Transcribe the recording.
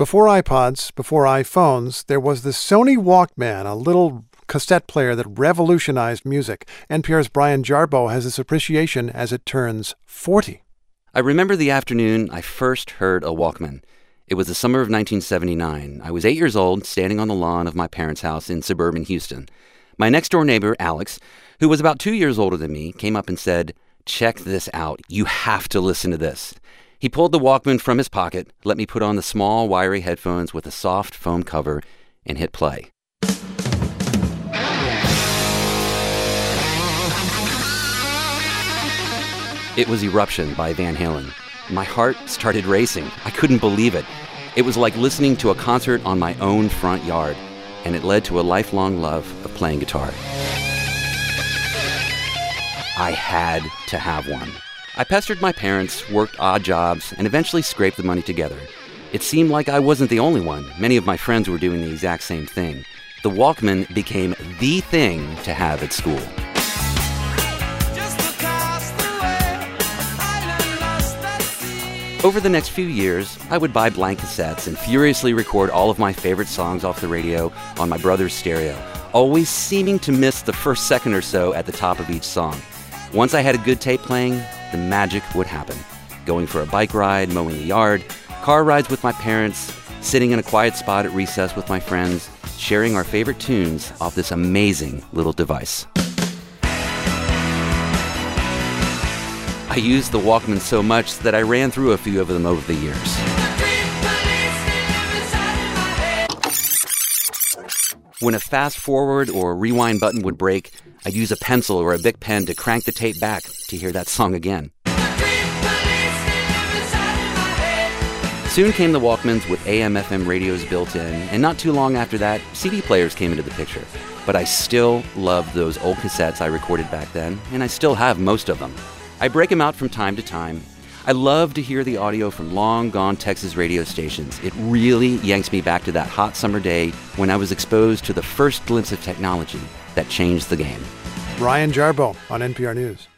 Before iPods, before iPhones, there was the Sony Walkman, a little cassette player that revolutionized music. NPR's Brian Jarboe has this appreciation as it turns 40. I remember the afternoon I first heard a Walkman. It was the summer of 1979. I was 8 years old, standing on the lawn of my parents' house in suburban Houston. My next-door neighbor, Alex, who was about 2 years older than me, came up and said, "Check this out. You have to listen to this." He pulled the Walkman from his pocket, let me put on the small, wiry headphones with a soft foam cover, and hit play. It was Eruption by Van Halen. My heart started racing. I couldn't believe it. It was like listening to a concert on my own front yard, and it led to a lifelong love of playing guitar. I had to have one. I pestered my parents, worked odd jobs, and eventually scraped the money together. It seemed like I wasn't the only one. Many of my friends were doing the exact same thing. The Walkman became the thing to have at school. Over the next few years, I would buy blank cassettes and furiously record all of my favorite songs off the radio on my brother's stereo, always seeming to miss the first second or so at the top of each song. Once I had a good tape playing, the magic would happen. Going for a bike ride, mowing the yard, car rides with my parents, sitting in a quiet spot at recess with my friends, sharing our favorite tunes off this amazing little device. I used the Walkman so much that I ran through a few of them over the years. When a fast forward or rewind button would break, I'd use a pencil or a Bic pen to crank the tape back to hear that song again. Soon came the Walkmans with AM/FM radios built in, and not too long after that, CD players came into the picture. But I still loved those old cassettes I recorded back then, and I still have most of them. I break them out from time to time. I love to hear the audio from long-gone Texas radio stations. It really yanks me back to that hot summer day when I was exposed to the first glimpse of technology that changed the game. Brian Jarboe on NPR News.